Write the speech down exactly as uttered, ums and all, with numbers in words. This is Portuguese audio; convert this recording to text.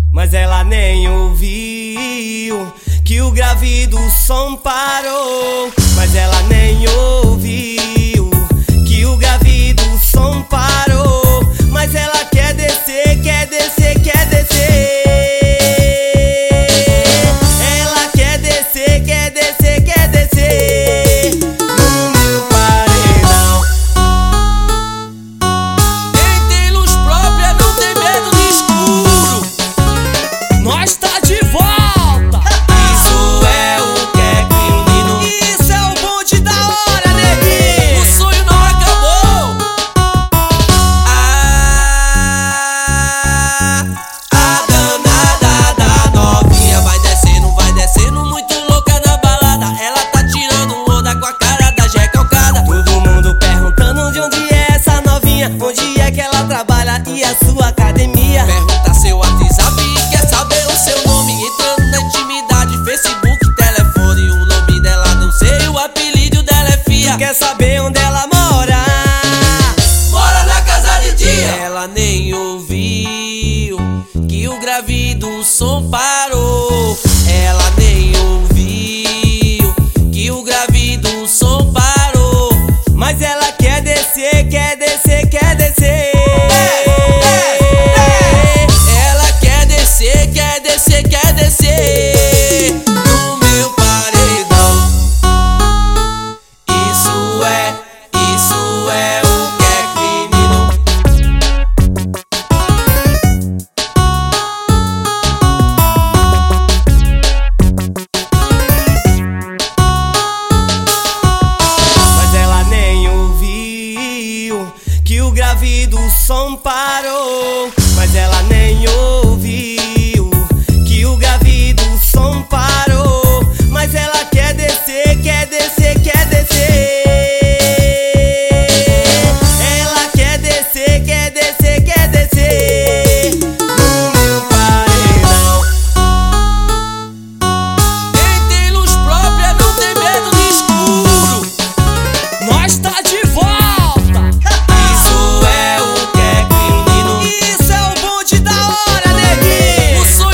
mas ela nem ouviu que o grave do som parou. Mas ela nem ouviu que o grave do som parou. Mas ela quer descer, quer descer, quer descer. Ela quer descer, quer descer, quer descer no meu paredão. Quem tem luz própria não tem medo do escuro. Nós tá de volta. Isso é o que é menino. Isso é o bonde da hora, neguinho. O sonho não acabou. Ah, a danada da novinha vai descendo, vai descendo muito louca na balada. Ela tá tirando onda com a cara da recalcada. Todo mundo perguntando de onde é essa novinha, onde é que ela trabalha e a sua academia. Pergunta seu WhatsApp e quer saber o seu nome. Entrando na intimidade, Facebook, telefone. O nome dela não sei, o apelido dela é Fia. Quer saber onde ela mora? Mora na casa de dia. Ela nem ouviu que o grave do som parou. Ela nem ouviu que o grave do som parou. Mas ela quer descer, quer descer, quer descer. Ela quer descer, quer descer, quer descer no meu paredão. Isso é, isso é o que é menino. Mas ela nem ouviu que o grave do som parou. Mas ela nem ouviu